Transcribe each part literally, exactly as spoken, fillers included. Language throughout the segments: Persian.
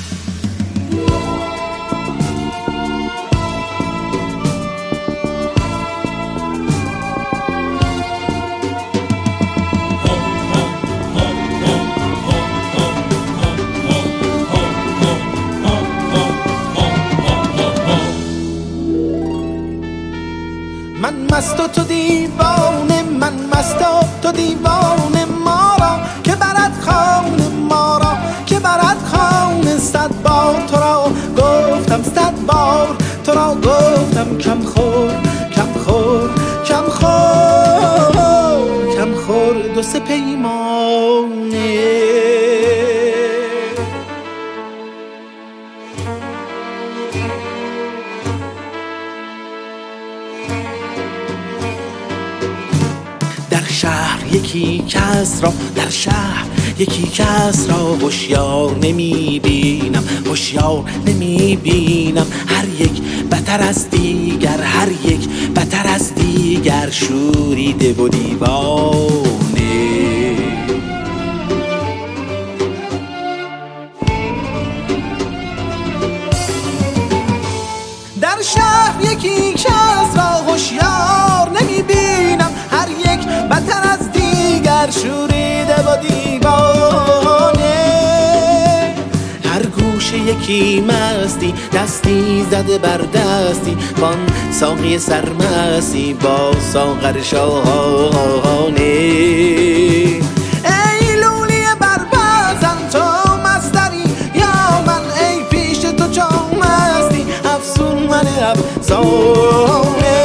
من مست و تو دیوانه، من مست و تو دیوانه، ما را که برد خانه، ما را که برد خانه. صد بار تو را گفتم، صد بار تو را گفتم، کم خور کم خور کم خور کم خور دو سه پیمانه. در شهر یکی کس را، در شهر یکی کس را هوشیار نمی بینم، هوشیار نمی بینم. هر یک بتر از دیگر، هر یک بتر از دیگر، شوریده و دیوانه. در شهر یکی کس را هوشیار نمی بینم، هر یک بتر از دیگر، شوریده و دیوانه. هر گوشه یکی مستی، دستی زده بر دستی، وان ساقی سرمستی با ساغر شاهانه. ای لولی بربزن تو مستری یا من، ای پیش تو چون مستی افسون من افسانه.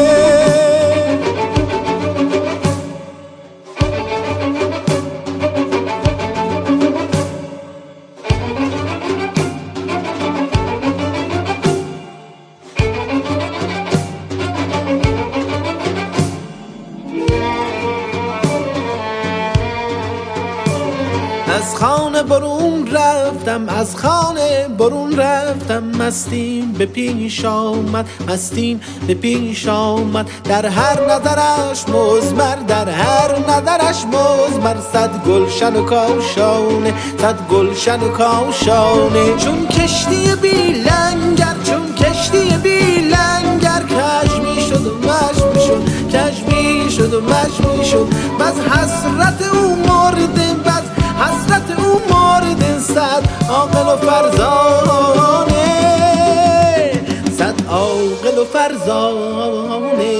از خانه برون رفتم، از خانه برون رفتم، مستیم به پیش آمد، مستیم به پیش آمد. در هر نظرش مزمر، در هر نظرش مزمر، صد گلشن و کاشانه، صد گلشن و کاشانه. چون کشتی بی لنگر، چون کشتی بی لنگر، کج می شد و مش می شد، کج می شد و مش می شد. بس حسرت او مرده، بس حسرت او مورد، صد عاقل و فرزانه، صد عاقل و فرزانه.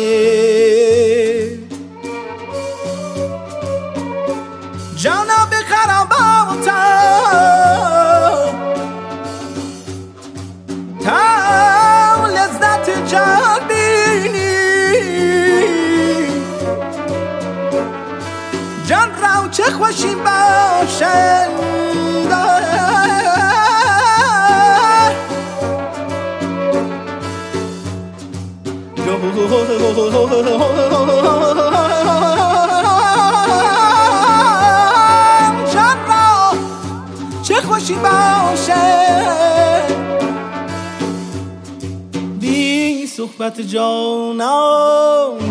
جانا به خراباتم تا لذت جان بینی، جان را چه خوشی باشد جان را چه خوشی باشد بی صحبت جانان.